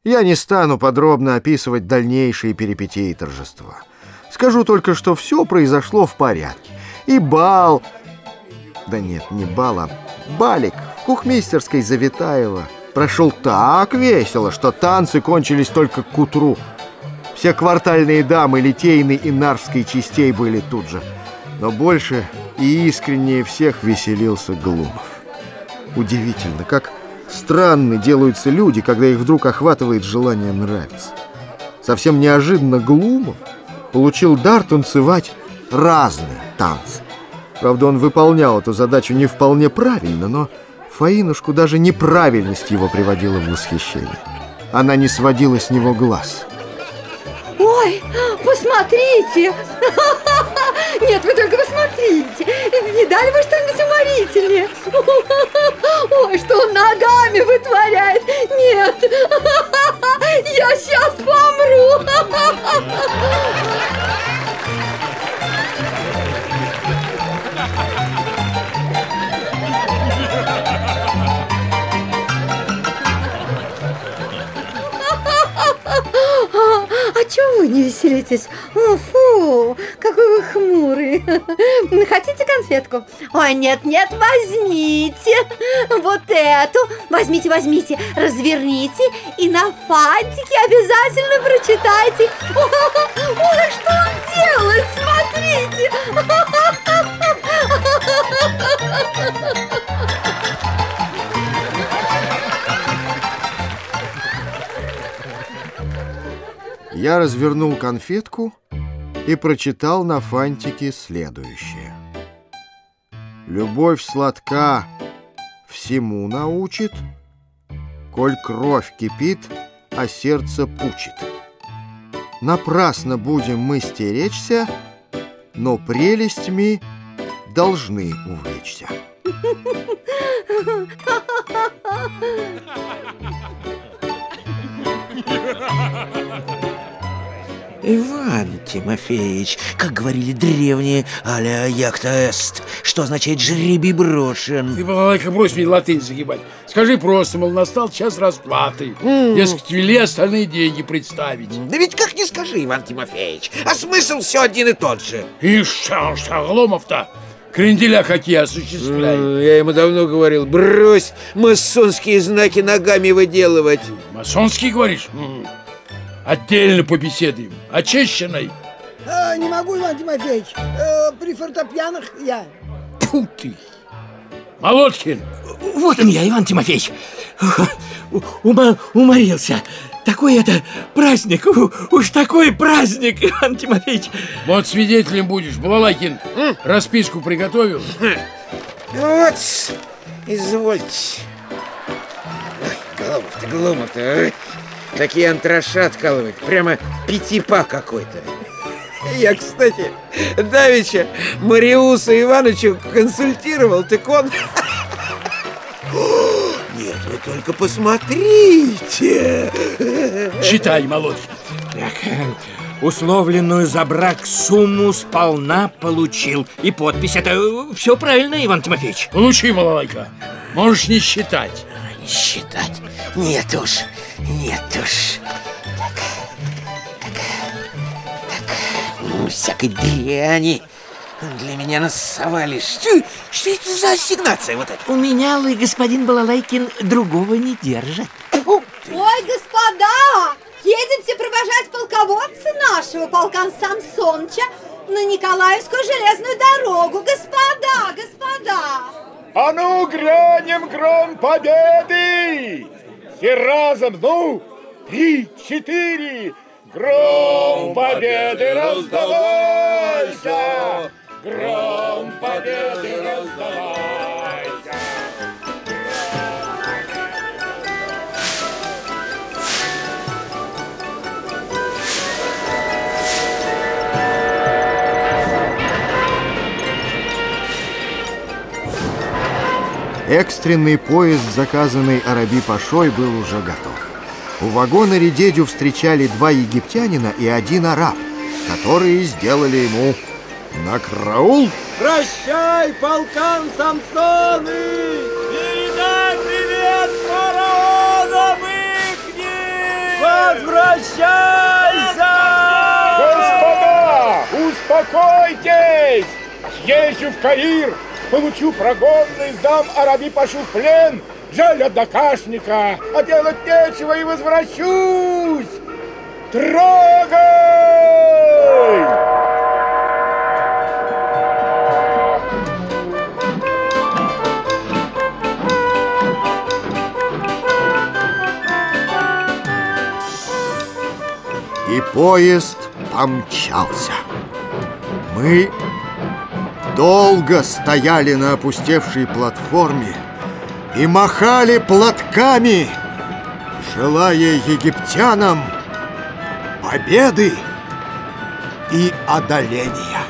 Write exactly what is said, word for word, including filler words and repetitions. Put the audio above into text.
Я не стану подробно описывать дальнейшие перипетии торжества. Скажу только, что все произошло в порядке. И бал... Да нет, не бал, а балик в кухмистерской Завитаева прошел так весело, что танцы кончились только к утру. Все квартальные дамы Литейной и Нарвской частей были тут же. Но больше и искреннее всех веселился Глумов. Удивительно, как странны делаются люди, когда их вдруг охватывает желание нравиться. Совсем неожиданно Глумов получил дар танцевать разные танцы. Правда, он выполнял эту задачу не вполне правильно, но Фаинушку даже неправильность его приводила в восхищение. Она не сводила с него глаз. Ой, посмотрите! Нет, вы только посмотрите! Видали вы что-нибудь уморительнее? Ой, что он ногами вытворяет! Нет! Я сейчас помру! А чего вы не веселитесь? О, фу, какой вы хмурый. Хотите конфетку? Ой, нет-нет, возьмите. Вот эту. Возьмите, возьмите, разверните и на фантике обязательно прочитайте. Ой, что он делает? Смотрите. Я развернул конфетку и прочитал на фантике следующее. Любовь сладка всему научит, коль кровь кипит, а сердце пучит. Напрасно будем мы стеречься, но прелестьми должны увлечься. Иван Тимофеевич, как говорили древние, аля якта эст, что означает жребий брошен. Ты, балалайка, брось мне латынь загибать. Скажи просто, мол, настал час расплаты. Mm. Дескать, вели остальные деньги представить. Да ведь как не скажи, Иван Тимофеевич, а смысл все один и тот же. И что, что, Глумов-то кренделя какие осуществляет? Mm, я ему давно говорил, брось масонские знаки ногами выделывать. Масонские, говоришь? Mm. Отдельно побеседуем. Очищенной. А, не могу, Иван Тимофеевич. э, При фортепианах я. Фу ты. Молодкин. Вот он я, Иван Тимофеевич. Ума, уморился. Такой это праздник. Уж такой праздник, Иван Тимофеевич. Вот свидетелем будешь, Балалайкин. М? Расписку приготовил? Вот, извольте. Ой, Глумов-то, Глумов-то. Такие антраша откалывает, прямо пятипа какой-то. Я, кстати, давеча Мариусу Ивановичу консультировал, так он... Нет, вы только посмотрите. Читай, Молодкин. Так, условленную за брак сумму сполна получил. И подпись, это все правильно, Иван Тимофеевич. Получи, Балалайка. Можешь не считать. Не считать? Нет уж. Нет уж. Так, так, так. Всякой дряни для меня насовали. Что, что это за ассигнация вот эта? У меня, лы, господин Балалайкин, другого не держит. Ой, господа, едемте провожать полководца нашего, полкан Самсоныча, на Николаевскую железную дорогу. Господа, господа. А ну, грянем гром победы! И разом, ну, три, четыре. Гром победы раздавайся! Гром победы раздавайся! Экстренный поезд, заказанный Араби-пашой, был уже готов. У вагона Редедю встречали два египтянина и один араб, которые сделали ему на караул. Прощай, полкан Самсоны! Передай привет фараонам ихним! возвращайся! Господа, успокойтесь! Съезжу в Каир, получу прогонный, сдам Араби-пашу в плен. Жаль однокашника, а делать нечего и возвращусь. Трогай! И поезд помчался. Мы долго стояли на опустевшей платформе и махали платками, желая египтянам победы и одоления.